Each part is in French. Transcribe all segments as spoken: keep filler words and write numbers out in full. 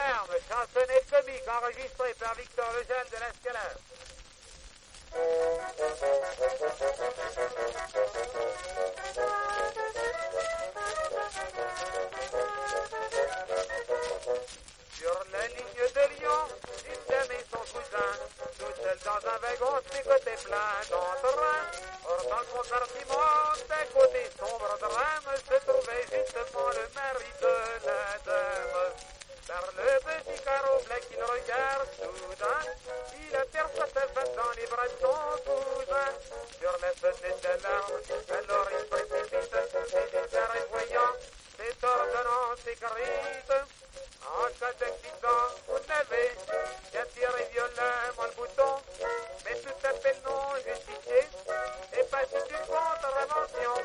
Alarme, chansonnette comique enregistrée par Victor Lejeune de l'Escalade. Sur la ligne de Lyon, une dame et son cousin, tout seul dans un wagon, ses côtés pleins d'entrain. Or dans le compartiment, d'un côté sombre drame, se trouvait justement le mari de la dame. Par le petit carreau blanc qu'il regarde soudain, il aperçoit sa femme dans les bras de son cousin. Sur la fenêtre d'alarme, alors il précipite, et les voyant, cette ordonnance écrite. En cas d'accident, vous n'avez qu'à tirer violemment le bouton, mais tout appel non justifié et pas toute une contravention.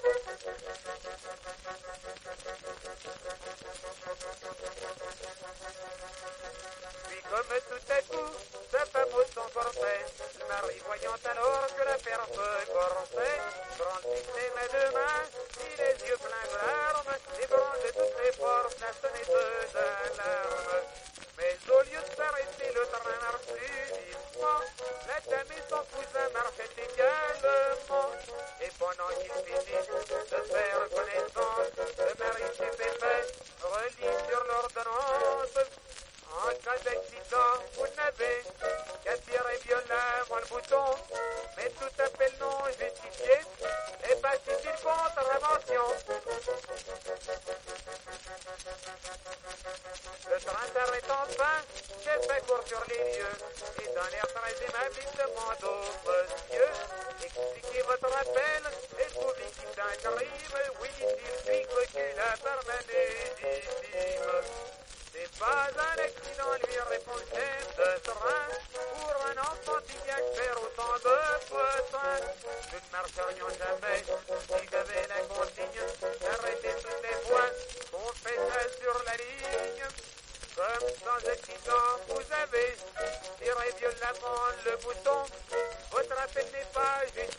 Puis comme tout à coup, sa femme ôte son corset, le mari voyant alors que l'affaire se corsait, prend ses mains de main, et les yeux pleins de larmes, et bronze de toutes les forces la sonnette d'alarme. Mais au lieu de s'arrêter, le train marche plus vivement, la dame et son cousin marchaient également. Et pendant qu'ils finissent de faire connaissance, le mari stupéfait relit sur l'ordonnance. En cas d'accident, vous n'avez qu'à tirer violemment le bouton, mais tout appel non justifié est pas une contravention. Le train s'arrête enfin, j'ai fait court sur les lieux, et dans l'air très aimable, il demande au monsieur, expliquez votre appel, êtes-vous victime d'un crime? Oui, dit-il, puis recula par malédicime. C'est pas un accident, lui répond le chef de train, pour un enfant qui vient de faire autant de poissons. Nous ne marcherions jamais, si j'avais la consigne, d'arrêter toutes les fois qu'on fait ça sur la ligne. Comme sans accident, vous avez tiré violemment le bouton, votre appel n'est pas juste.